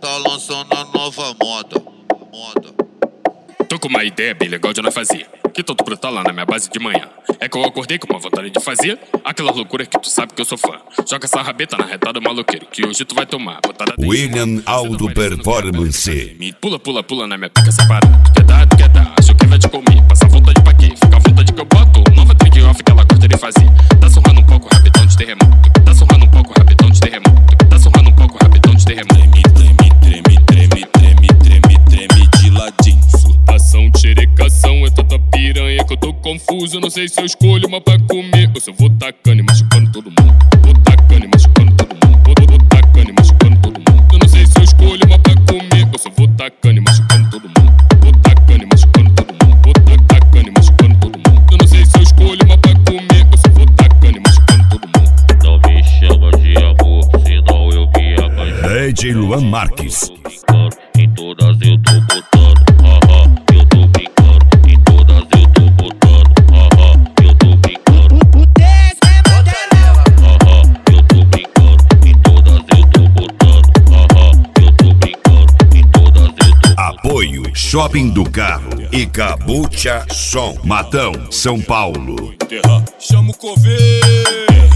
tá lançando a nova moda. Tô com uma ideia bem legal de não fazer. Que todo brotar lá na minha base de manhã. É que eu acordei com uma vontade de fazer aquela loucura que tu sabe que eu sou fã. Joga essa rabeta na retada maloqueiro, que hoje tu vai tomar. William Aldo Performance. Pula, pula, pula na minha pica separada. Tu quer dar, acho que vai te comer. Passa vontade pra quê? Fica à vontade que eu boto. Nova trick off que ela gosta de fazer. Tá surrando um pouco, rapidão de terremoto. Tá surrando um pouco, rapidão de terremoto. Tá surrando um pouco, rapidão de terremoto. Treme de ladinho. Surtação, xerecação, é tanta piranha que eu tô confuso. Não sei se eu escolho uma pra comer ou se eu vou tacando e machucando todo mundo. Vou tacando e machucando todo mundo. Vou tacando e machucando todo mundo. Eu não sei se eu escolho uma pra comer ou se eu vou tacando e machucando todo mundo. Vou tacando e machucando todo mundo. Vou tacando e machucando todo mundo. Eu não sei se eu escolho uma pra comer ou se eu vou tacando e machucando todo mundo. Não me chama de amor, senão eu me apaixono. DJ Luan Marques. Em todas eu tô botando, eu tô brincando. Em todas eu tô botando, eu tô brincando. Eu tô brincando. Em todas eu tô botando, eu tô brincando. Em todas eu tô. Apoio Shopping do Carro e Cabucha Som, Matão, São Paulo. Chama o coveiro.